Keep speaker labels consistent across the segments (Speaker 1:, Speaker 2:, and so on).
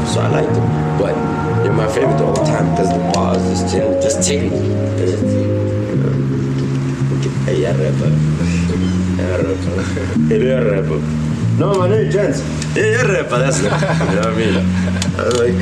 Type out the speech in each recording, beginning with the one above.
Speaker 1: so I like them. But they're my favorite all the time because the bars just tingle. Hey, yeah, rapper. Yeah, rapper. No, my name is Jens. Yeah, rapper. That's it. You know what I mean? I was like,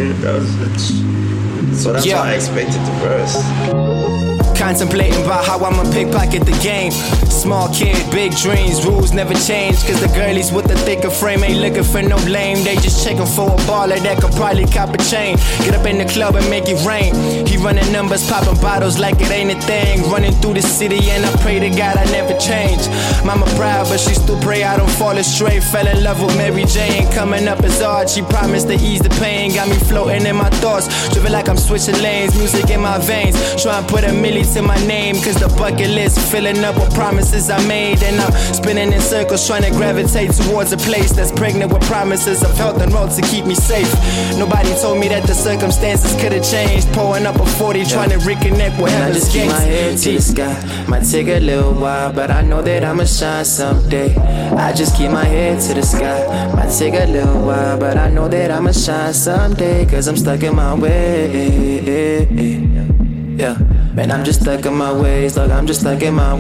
Speaker 1: so that's why I expected the verse.
Speaker 2: Contemplating about how I'ma pickpocket the game. Small kid, big dreams, rules never change. Cause the girlies with the thicker frame ain't looking for no lame. They just checking for a baller that could probably cop a chain. Get up in the club and make it rain. He running numbers, popping bottles like it ain't a thing. Running through the city and I pray to God I never change. Mama proud but she still pray I don't fall astray. Fell in love with Mary Jane, coming up as hard. She promised to ease the pain, got me floating in my thoughts. Driven like I'm switching lanes, music in my veins. Try and put a milli to my name, cause the bucket list filling up with promises I made. And I'm spinning in circles trying to gravitate towards a place that's pregnant with promises of health and road to keep me safe. Nobody told me that the circumstances could have changed. Pouring up a 40 trying to reconnect with heaven's
Speaker 3: gates. I just keep my head to the sky. Might take a little while, but I know that I'ma shine someday. I just keep my head to the sky. Might take a little while, but I know that I'ma shine someday. Cause I'm stuck in my way. Yeah, man, I'm just stuck in my ways. Look, I'm just stuck in my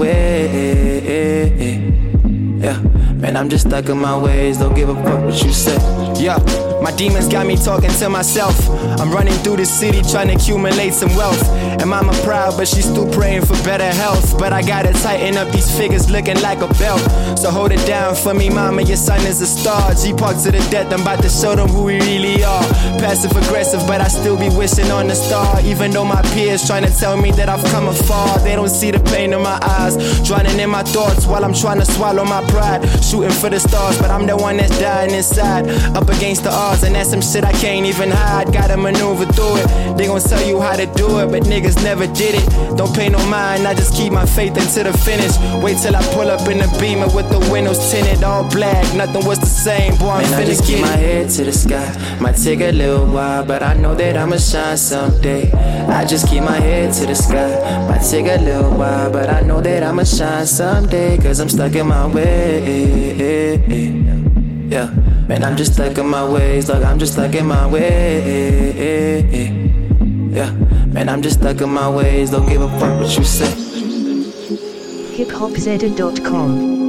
Speaker 3: way. Yeah, man, I'm just stuck in my ways. Don't give a fuck what you say.
Speaker 2: Yeah, my demons got me talking to myself. I'm running through the city trying to accumulate some wealth. And mama proud, but she's still praying for better health. But I gotta tighten up these figures looking like a belt. So hold it down for me, mama, your son is a star. G-Park to the death, I'm about to show them who we really are. Passive aggressive, but I still be wishing on the star. Even though my peers trying to tell me that I've come afar. They don't see the pain in my eyes, drowning in my thoughts while I'm trying to swallow my pride. Shooting for the stars, but I'm the one that's dying inside. Up against the odds, and that's some shit I can't even hide. Gotta maneuver through it. They gon' tell you how to do it, but niggas never did it. Don't pay no mind, I just keep my faith until the finish. Wait till I pull up in the Beamer with the windows tinted, all black. Nothing was the same, boy, I'm
Speaker 3: finna I just keep my head to the sky. Might take a little while, but I know that I'ma shine someday. I just keep my head to the sky. Might take a little while, but I know that I'ma shine someday. Cause I'm stuck in my way. Yeah, man, I'm just stuck in my ways. Look, I'm just stuck in my way. Yeah, man, I'm just stuck in my ways. Don't give a fuck what you say.
Speaker 4: hiphopzedda.com